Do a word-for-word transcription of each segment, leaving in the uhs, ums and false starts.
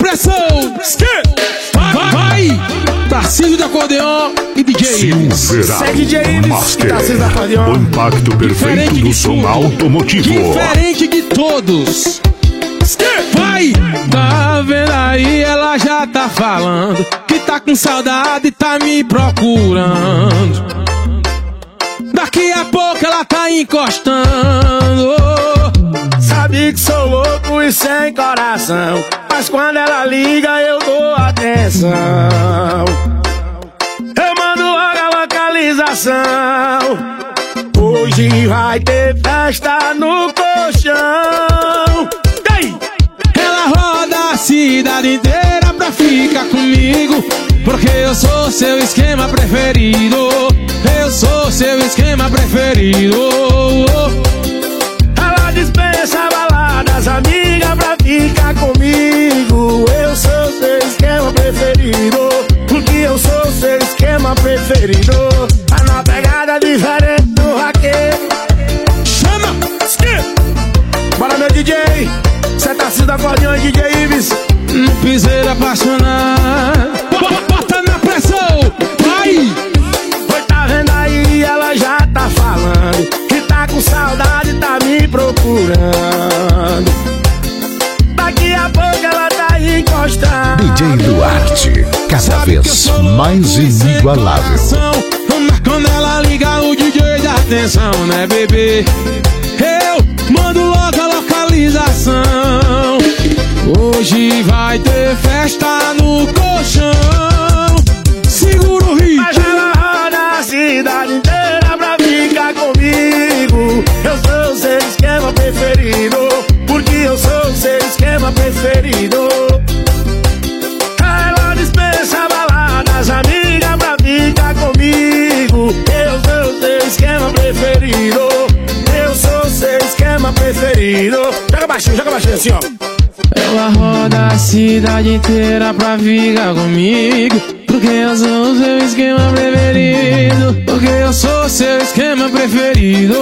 pressão. Vai, vai. Tarcísio de acordeon e D J Silverado Master. O impacto perfeito do som automotivo. Diferente de todos. Vai! Tá vendo aí, ela já tá falando que tá com saudade e tá me procurando. Daqui a pouco ela tá encostando. Sabe que sou louco e sem coração, mas quando ela liga eu dou atenção. Eu mando logo a localização. Hoje vai ter festa no colchão. Ela roda a cidade inteira pra ficar comigo, porque eu sou seu esquema preferido. Eu sou seu esquema preferido. Ela dispensa baladas, amiga, pra ficar comigo. Eu sou seu esquema preferido, porque eu sou seu esquema preferido. Tá na pegada diferente do raqueiro. Chama! Bora, meu D J. Cê tá se da acordeão, D J Ives. No piseiro apaixonado. Bota na pressão. Vai! Oi, tá vendo aí? Ela já tá falando que tá com saudade e tá me procurando. Daqui a pouco ela tá encostando. D J Duarte, cada vez mais inigualável. Mas quando ela liga o D J dá atenção, né, bebê? Eu mando logo a localização. Hoje vai ter festa no colchão. Segura o ritmo. Mas ela roda a cidade inteira pra ficar comigo. Eu sou o seu esquema preferido, porque eu sou o seu esquema preferido. Ela dispensa baladas, amiga, pra ficar comigo. Eu sou o seu esquema preferido. Eu sou o seu esquema preferido. Joga baixinho, joga baixinho assim, ó. Ela roda a cidade inteira pra ficar comigo, porque eu sou o seu esquema preferido. Porque eu sou o seu esquema preferido.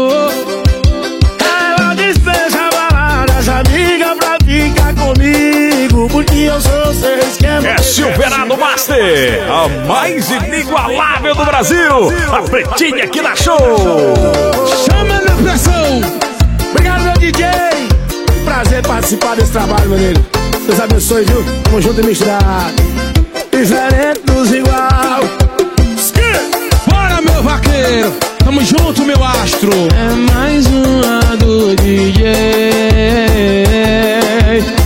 Ela dispensa baladas, amiga, pra ficar comigo, porque eu sou o seu esquema É Silverado Master, a mais inigualável do Brasil. A pretinha aqui na show. Chama na pressão. Obrigado, meu D J. Prazer participar desse trabalho, meu amigo. Deus abençoe, viu? Tamo junto e misturado. Diferente dos igual. Bora, meu vaqueiro. Tamo junto, meu astro. É mais uma do D J.